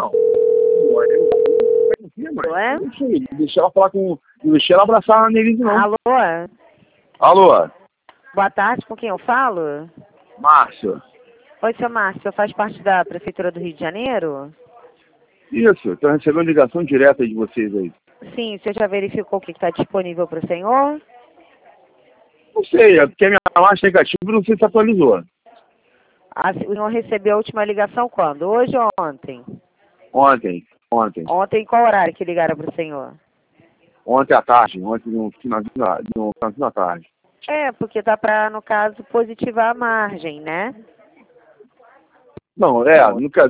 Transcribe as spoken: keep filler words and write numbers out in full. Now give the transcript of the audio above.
Não. Ué? Não sei, deixar ela falar com... Não deixei ela abraçar a Nelise, não. Alô? Alô? Boa tarde, com quem eu falo? Márcio. Oi, seu Márcio, o senhor faz parte da Prefeitura do Rio de Janeiro? Isso, estou recebendo ligação direta de vocês aí. Sim, o senhor já verificou o que está disponível para o senhor? Não sei, é porque a minha marcha negativa não sei se atualizou. Ah, o senhor recebeu a última ligação quando? Hoje ou ontem? Ontem, ontem. Ontem, qual horário que ligaram para o senhor? Ontem à tarde, ontem no finalzinho da, no finalzinho da tarde. É, porque tá para, no caso, positivar a margem, né? Não, é, no caso,